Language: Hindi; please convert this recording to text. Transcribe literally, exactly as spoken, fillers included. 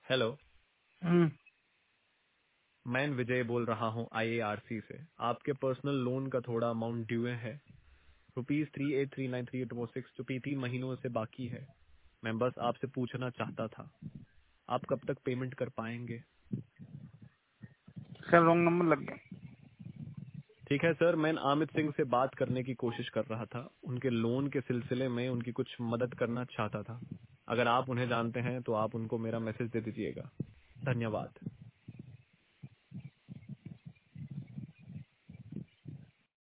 हेलो, हम्म, मैं विजय बोल रहा हूँ आई ए आर सी से। आपके पर्सनल लोन का थोड़ा अमाउंट ड्यू है, rupees three eight three nine three eight four six, जो पी तीन महीनों से बाकी है। मैं बस आपसे पूछना चाहता था, आप कब तक पेमेंट कर पाएंगे? सर रॉन्ग नंबर लग गया। ठीक है सर, मैं आमिर सिंह से बात करने की कोशिश कर रहा था, उनके लोन के सिलसिले में उनकी कुछ मदद करना चाहता था। अगर आप उन्हें जानते हैं तो आप उनको मेरा मैसेज दे दीजिएगा। धन्यवाद।